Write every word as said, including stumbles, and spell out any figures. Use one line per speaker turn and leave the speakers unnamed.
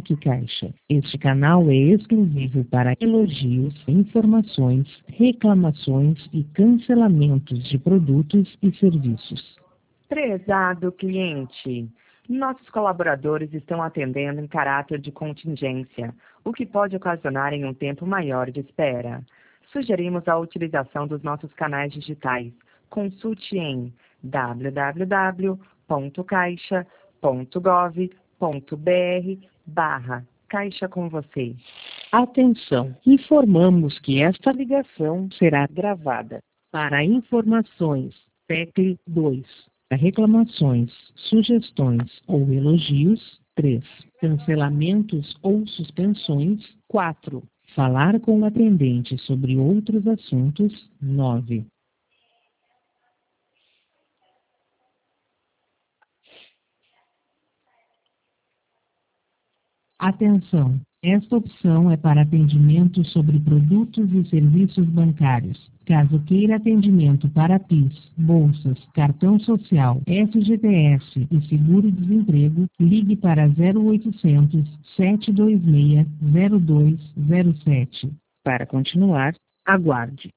Saque Caixa. Este canal é exclusivo para elogios, informações, reclamações e cancelamentos de produtos e serviços.
Prezado cliente, nossos colaboradores estão atendendo em caráter de contingência, o que pode ocasionar em um tempo maior de espera. Sugerimos a utilização dos nossos canais digitais. Consulte em w w w ponto caixa ponto gov ponto br barra Caixa com você.
Atenção! Informamos que esta ligação será gravada. Para informações, tecle dois. Para reclamações, sugestões ou elogios, três. Cancelamentos ou suspensões, quatro. Falar com o atendente sobre outros assuntos, nove. Atenção! Esta opção é para atendimento sobre produtos e serviços bancários. Caso queira atendimento para PIS, bolsas, cartão social, F G T S e seguro-desemprego, ligue para zero oitocentos, sete dois seis, zero dois zero sete. Para continuar, aguarde.